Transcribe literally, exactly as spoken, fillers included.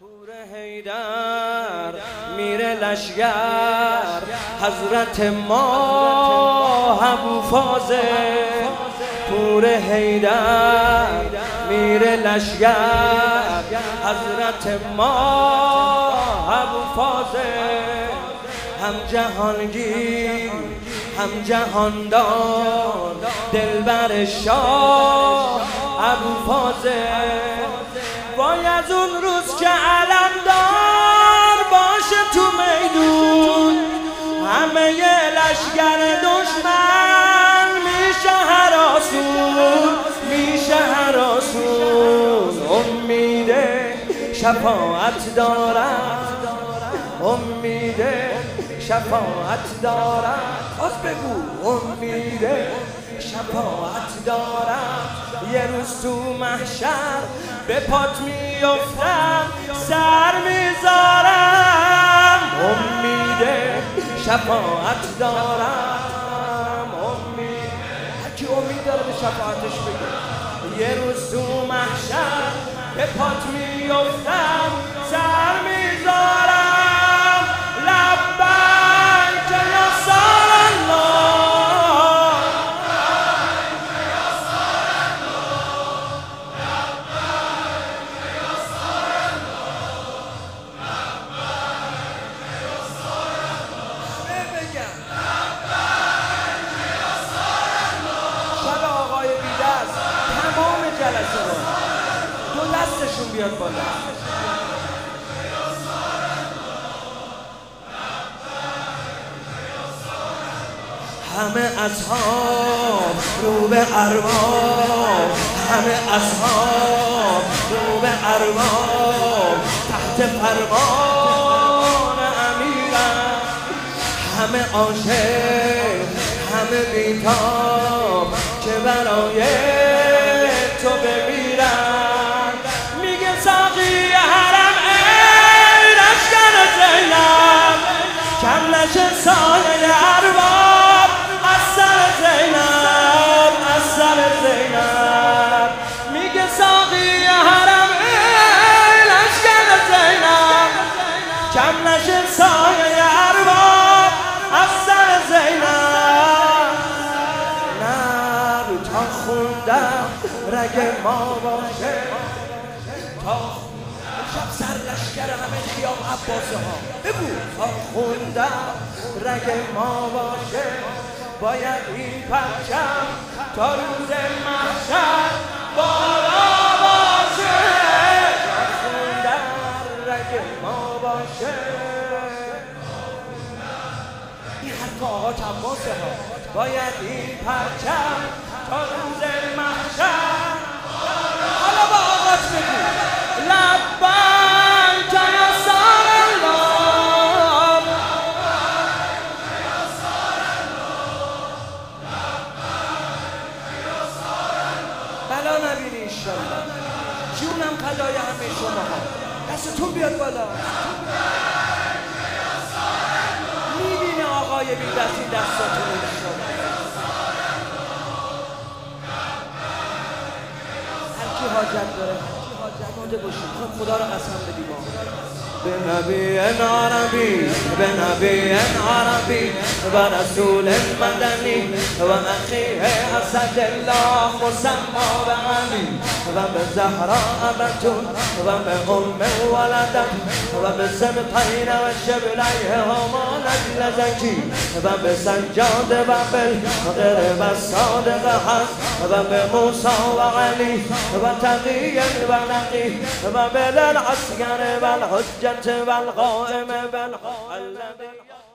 پور حیدر میره لشگر، حضرت ما ابوفاضل. پور حیدر میره لشگر، حضرت ما ابوفاضل. هم جهانگیر هم جهاندار، دلبر شاه ابوفاضل. وای از اون روز که علمدار باشه تو میدون، همه لشگر دشمن میشه هراسون، میشه هراسون. امید شفاعت دارد، امید شفاعت دارد. باز بگو امید شفاعت دارد. یه روز تو محشر به پات میافتم، سر میذارم. امید شفاعت دارم، امید. هرکی امید داره به شفاعتش بگه. یه روز تو محشر به پات میافتم، سر میذارم. لبیک یا رسول الله، شب آقای بیدست تمام جلسه رو دو دستشون بیاد بالا. همه اصحاب رو به ارواح، همه اصحاب رو به ارواح، تحت فرمان امیرم. همه عاشق همه بیتاب که برای تو بمیرن. میگه ساقی حرم ای لشکر زینب، کم نشه سایه ارباب از سر زینب، از سر زینب. میگه ساقی حرم ای لشکر زینب، کم نشه سایه ارباب از سر زینب. نه تا خوندم رگ ما باشه، تا شب سر لشکر همه خیام عباسه ها. بگو تا خوندم رگ ما باشه، باید این پرچم تا روز محشر بالا باشه. تا خوندم رگ ما باشه، این حرف آقا عباسه ها. باید این پرچم تا روز محشر. حالا با آقات بگو لبیک یا رسول الله، بلا نبینی انشالله. جونم فدای همه شما ها. دستتون بیاد بالا. میبینه آقای بیدست این دستاتون انشالله. هرکی حاجت داره مانده باشید، خدا رو قسم بدیم. به نبی عربی، به نبی عربی و رسول مدنی و اخیه اسد الله مسما به علی و به زهرا بتول و به ام ولدت و به سبطین و شبلیه همان لزکی و به سجاد و بالغر و صادق حق و به موسی و علی و تقی و نقی و به العسکر و الحجة والقائم بالحق الذي